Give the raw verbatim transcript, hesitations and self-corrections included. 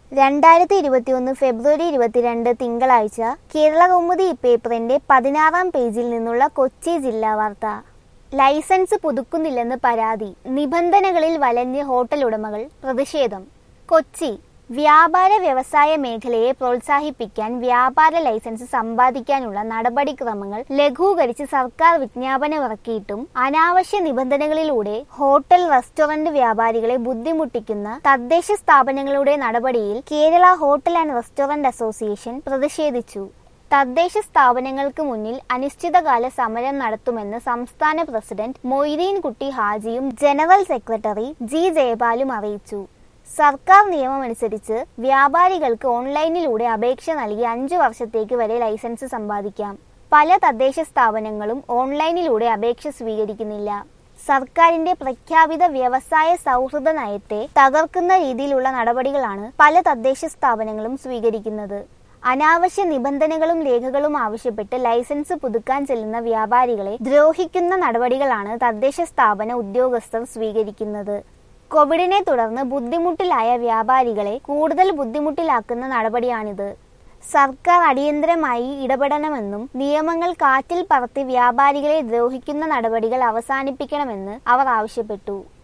രണ്ടായിരത്തി ഇരുപത്തിയൊന്ന് ഫെബ്രുവരി ഇരുപത്തിരണ്ട് തിങ്കളാഴ്ച കേരളകൗമുദി പേപ്പറിന്റെ പതിനാറാം പേജിൽ നിന്നുള്ള കൊച്ചി ജില്ലാ വാർത്ത. ലൈസൻസ് പുതുക്കുന്നില്ലെന്ന് പരാതി, നിബന്ധനകളിൽ വലഞ്ഞ് ഹോട്ടൽ ഉടമകൾ, പ്രതിഷേധം. കൊച്ചി വ്യാപാര വ്യവസായ മേഖലയെ പ്രോത്സാഹിപ്പിക്കാൻ വ്യാപാര ലൈസൻസ് സമ്പാദിക്കാനുള്ള നടപടിക്രമങ്ങൾ ലഘൂകരിച്ച് സർക്കാർ വിജ്ഞാപനമിറക്കിയിട്ടും അനാവശ്യ നിബന്ധനകളിലൂടെ ഹോട്ടൽ റെസ്റ്റോറന്റ് വ്യാപാരികളെ ബുദ്ധിമുട്ടിക്കുന്ന തദ്ദേശ സ്ഥാപനങ്ങളുടെ നടപടിയിൽ Kerala hotel and restaurant association പ്രതിഷേധിച്ചു. തദ്ദേശ സ്ഥാപനങ്ങൾക്ക് മുന്നിൽ അനിശ്ചിതകാല സമരം നടത്തുമെന്ന് സംസ്ഥാന പ്രസിഡന്റ് മൊയ്തീൻ കുട്ടി ഹാജിയും ജനറൽ സെക്രട്ടറി ജി ജയപാലും അറിയിച്ചു. സർക്കാർ നിയമമനുസരിച്ച് വ്യാപാരികൾക്ക് ഓൺലൈനിലൂടെ അപേക്ഷ നൽകി അഞ്ചു വർഷത്തേക്ക് വരെ ലൈസൻസ് സമ്പാദിക്കാം. പല തദ്ദേശ സ്ഥാപനങ്ങളും ഓൺലൈനിലൂടെ അപേക്ഷ സ്വീകരിക്കുന്നില്ല. സർക്കാരിന്റെ പ്രഖ്യാപിത വ്യവസായ സൗഹൃദ നയത്തെ തകർക്കുന്ന രീതിയിലുള്ള നടപടികളാണ് പല തദ്ദേശ സ്ഥാപനങ്ങളും സ്വീകരിക്കുന്നത്. അനാവശ്യ നിബന്ധനകളും രേഖകളും ആവശ്യപ്പെട്ട് ലൈസൻസ് പുതുക്കാൻ ചെല്ലുന്ന വ്യാപാരികളെ ദ്രോഹിക്കുന്ന നടപടികളാണ് തദ്ദേശ സ്ഥാപന ഉദ്യോഗസ്ഥർ സ്വീകരിക്കുന്നത്. കോവിഡിനെ തുടർന്ന് ബുദ്ധിമുട്ടിലായ വ്യാപാരികളെ കൂടുതൽ ബുദ്ധിമുട്ടിലാക്കുന്ന നടപടിയാണിത്. സർക്കാർ അടിയന്തരമായി ഇടപെടണമെന്നും നിയമങ്ങൾ കാറ്റിൽ പറത്തി വ്യാപാരികളെ ദ്രോഹിക്കുന്ന നടപടികൾ അവസാനിപ്പിക്കണമെന്ന് അവർ ആവശ്യപ്പെട്ടു.